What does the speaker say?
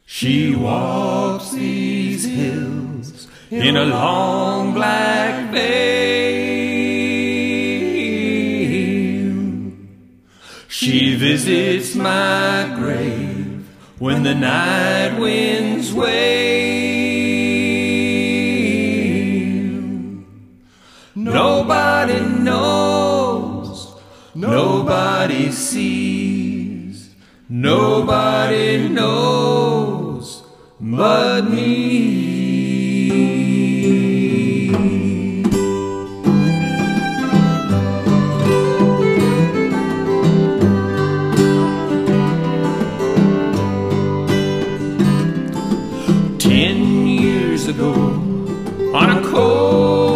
She walks these hills in a long black veil. She visits my grave when the night winds wail. Nobody knows, nobody sees, nobody knows but me. 10 years ago, on a cold